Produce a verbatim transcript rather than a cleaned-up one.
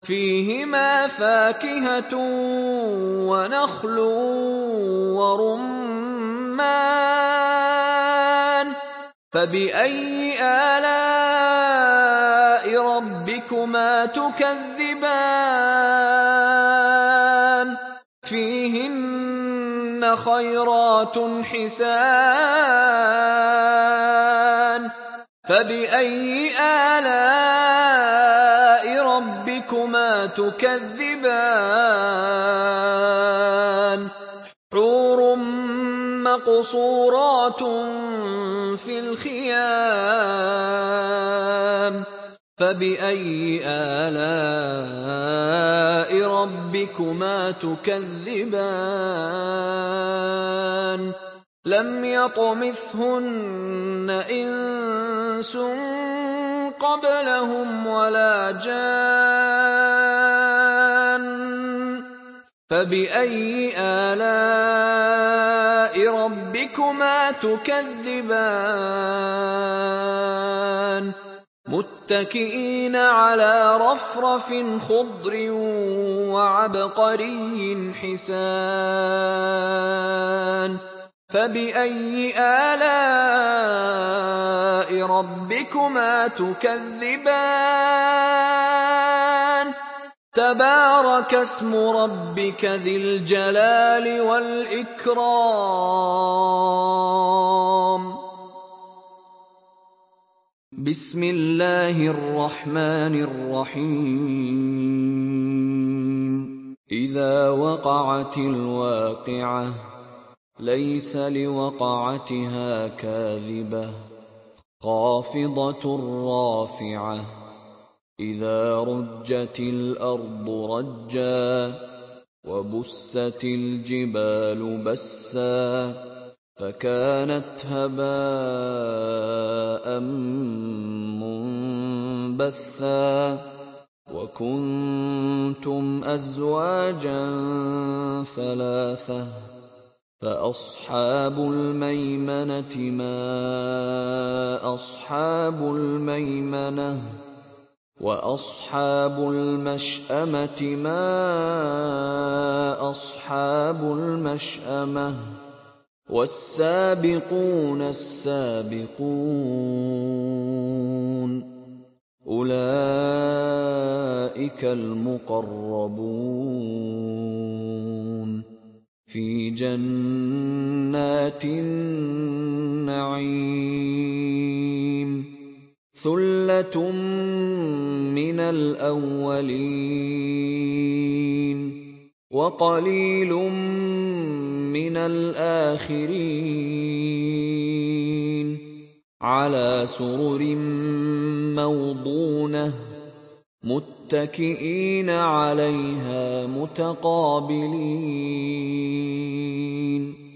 فيهما فاكهة ونخل ورمان فبأي آلاء ربكما تكذبان فيهن خيرات حسان فبأي آلاء ربكما تكذبان حور مقصورات في الخيام فبأي آلاء ربكما تكذبان لم يطمثهن إنس قبلهم ولا جان فبأي آلاء ربكما تكذبان متكئين على رفرف خضر وعبقري حسان فبأي آلاء ربكما تكذبان تبارك اسم ربك ذي الجلال والإكرام بسم الله الرحمن الرحيم إذا وقعت الواقعة ليس لوقعتها كاذبة خافضة رافعة إذا رجت الأرض رجا وبست الجبال بسا فكانت هباء منبثا وكنتم أزواجا ثلاثة فأصحاب الميمنة ما أصحاب الميمنة وأصحاب المشأمة ما أصحاب المشأمة والسابقون السابقون أولئك المقربون في جنات النعيم ثلة من الأولين وقليل من الآخرين على سرر موضونة متكئين عليها متقابلين